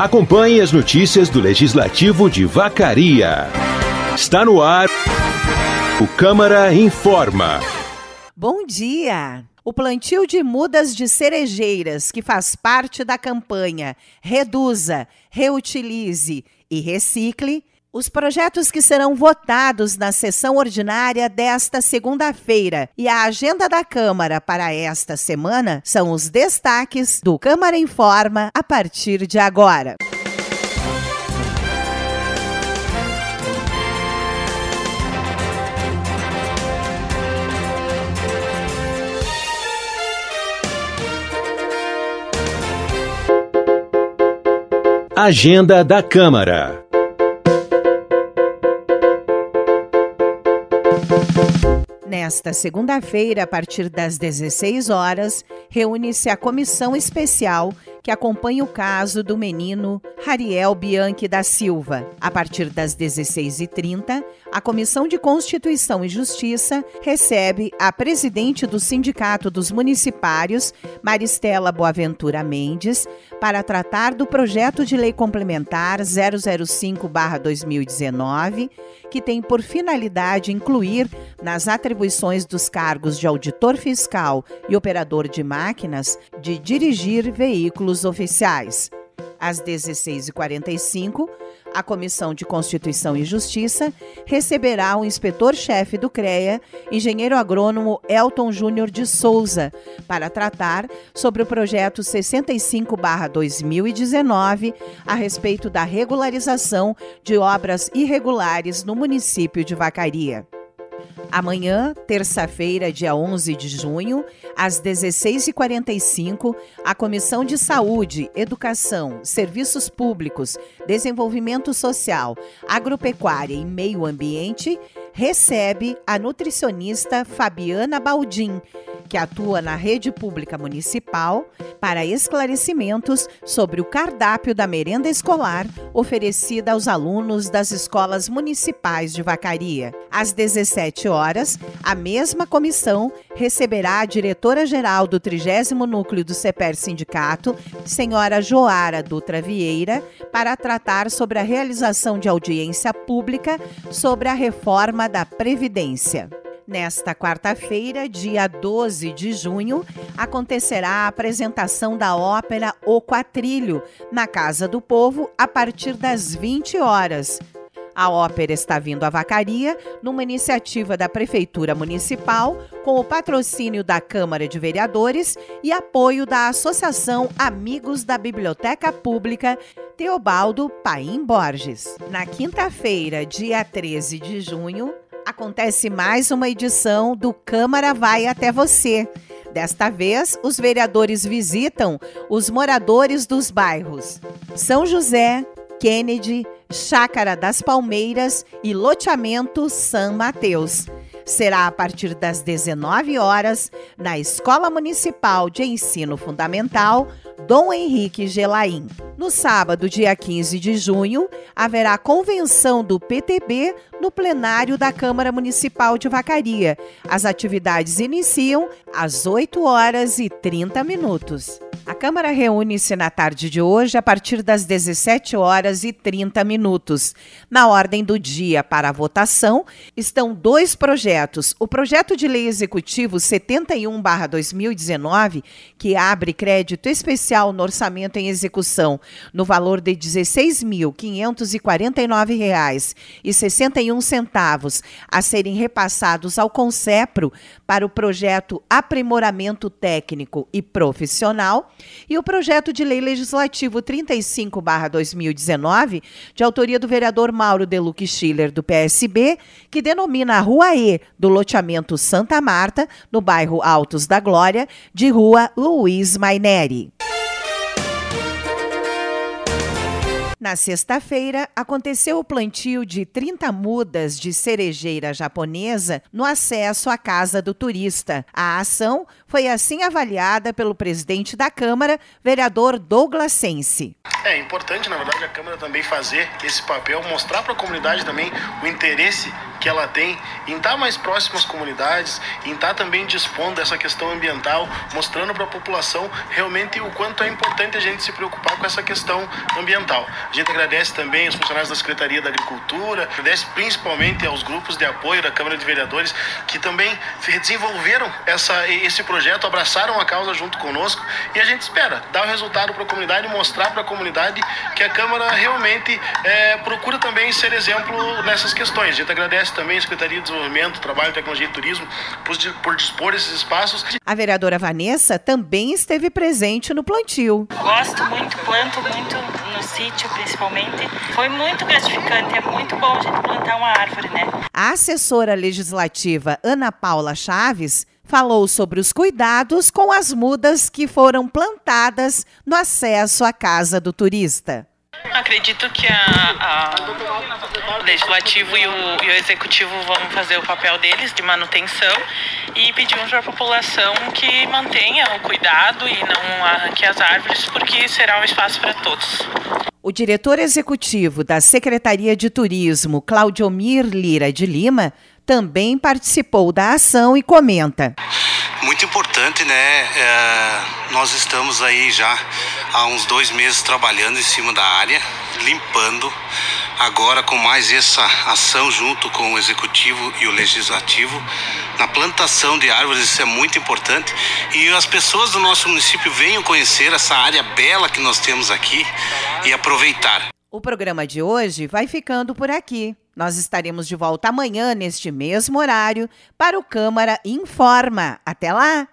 Acompanhe as notícias do Legislativo de Vacaria. Está no ar o Câmara Informa. Bom dia! O plantio de mudas de cerejeiras, que faz parte da campanha Reduza, Reutilize e Recicle, os projetos que serão votados na sessão ordinária desta segunda-feira e a agenda da Câmara para esta semana são os destaques do Câmara Informa a partir de agora. Agenda da Câmara. Nesta segunda-feira, a partir das 16 horas, reúne-se a comissão especial que acompanha o caso do menino Hariel Bianchi da Silva. A partir das 16h30, a Comissão de Constituição e Justiça recebe a presidente do Sindicato dos Municipários, Maristela Boaventura Mendes, para tratar do projeto de lei complementar 005/2019, que tem por finalidade incluir nas atribuições dos cargos de auditor fiscal e operador de máquinas de dirigir veículos oficiais. Às 16h45, a Comissão de Constituição e Justiça receberá o inspetor-chefe do CREA, engenheiro agrônomo Elton Júnior de Souza, para tratar sobre o projeto 65/2019 a respeito da regularização de obras irregulares no município de Vacaria. Amanhã, terça-feira, dia 11 de junho, às 16h45, a Comissão de Saúde, Educação, Serviços Públicos, Desenvolvimento Social, Agropecuária e Meio Ambiente recebe a nutricionista Fabiana Baldin, que atua na rede pública municipal, para esclarecimentos sobre o cardápio da merenda escolar oferecida aos alunos das escolas municipais de Vacaria. Às 17 horas, a mesma comissão receberá a diretora-geral do 30º Núcleo do CEPER Sindicato, senhora Joara Dutra Vieira, para tratar sobre a realização de audiência pública sobre a reforma da Previdência. Nesta quarta-feira, dia 12 de junho, acontecerá a apresentação da ópera O Quatrilho, na Casa do Povo, a partir das 20 horas. A ópera está vindo a Vacaria numa iniciativa da Prefeitura Municipal, com o patrocínio da Câmara de Vereadores e apoio da Associação Amigos da Biblioteca Pública Teobaldo Paim Borges. Na quinta-feira, dia 13 de junho, acontece mais uma edição do Câmara Vai Até Você. Desta vez, os vereadores visitam os moradores dos bairros São José, Kennedy, Chácara das Palmeiras e Loteamento São Mateus. Será a partir das 19 horas na Escola Municipal de Ensino Fundamental Dom Henrique Gelaim. No sábado, dia 15 de junho, haverá convenção do PTB no plenário da Câmara Municipal de Vacaria. As atividades iniciam às 8h30. A Câmara reúne-se na tarde de hoje a partir das 17h30. Na ordem do dia para a votação estão dois projetos. O projeto de lei executivo 71/2019, que abre crédito especial no orçamento em execução no valor de R$ 16.549,61 a serem repassados ao Concepro para o projeto Aprimoramento Técnico e Profissional, e o projeto de lei legislativo 35/2019, de autoria do vereador Mauro Deluque Schiller, do PSB, que denomina a Rua E do loteamento Santa Marta, no bairro Altos da Glória, de Rua Luiz Maineri. Na sexta-feira, aconteceu o plantio de 30 mudas de cerejeira japonesa no acesso à Casa do Turista. A ação foi assim avaliada pelo presidente da Câmara, vereador Douglas Sense. É importante, na verdade, a Câmara também fazer esse papel, mostrar para a comunidade também o interesse que ela tem em estar mais próximo às comunidades, em estar também dispondo dessa questão ambiental, mostrando para a população realmente o quanto é importante a gente se preocupar com essa questão ambiental. A gente agradece também aos funcionários da Secretaria da Agricultura, agradece principalmente aos grupos de apoio da Câmara de Vereadores que também desenvolveram esse projeto, abraçaram a causa junto conosco, e a gente espera dar o resultado para a comunidade, mostrar para a comunidade que a Câmara realmente procura também ser exemplo nessas questões. A gente agradece também a Secretaria de Desenvolvimento, Trabalho, Tecnologia e Turismo por dispor esses espaços. A vereadora Vanessa também esteve presente no plantio. Gosto muito, planto muito no sítio principalmente. Foi muito gratificante, é muito bom a gente plantar uma árvore, né? A assessora legislativa Ana Paula Chaves falou sobre os cuidados com as mudas que foram plantadas no acesso à casa do turista. Acredito que o Legislativo e o Executivo vão fazer o papel deles de manutenção e pedimos para a população que mantenha o cuidado e não arranque as árvores, porque será um espaço para todos. O diretor executivo da Secretaria de Turismo, Claudiomir Lira de Lima, também participou da ação e comenta. Muito importante, né? Nós estamos aí já há uns 2 meses trabalhando em cima da área, limpando. Agora com mais essa ação junto com o Executivo e o Legislativo, na plantação de árvores, isso é muito importante. E as pessoas do nosso município venham conhecer essa área bela que nós temos aqui e aproveitar. O programa de hoje vai ficando por aqui. Nós estaremos de volta amanhã, neste mesmo horário, para o Câmara Informa. Até lá!